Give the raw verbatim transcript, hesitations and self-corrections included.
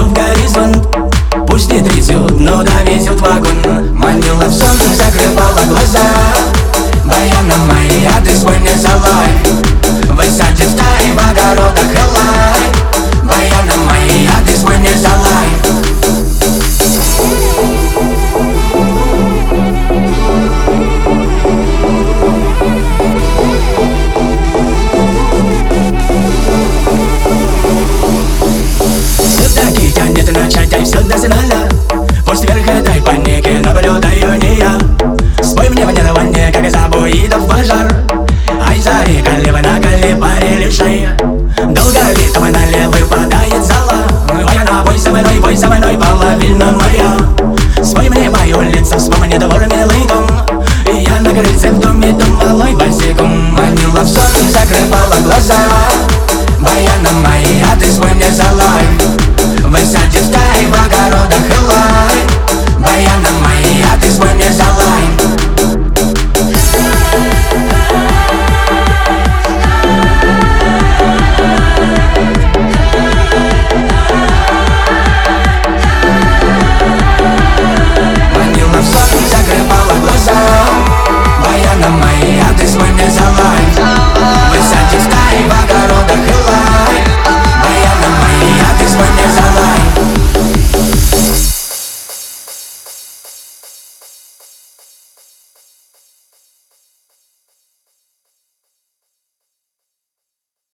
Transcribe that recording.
в горизонт. Пусть не трясет, но довезет вагон. Манила в сон, закрывала глаза. Баяна моя, ты свой не залай. Высадит стаи в огородах элай. Баяна моя, ты свой не залай. Все-таки тянет начать, ай, все дознала. Пусть вверх этой паники наблюдаю не я. Спой мне в нервании, как из обоидов пожар. Ай, зари, колебы на колебаре лишай.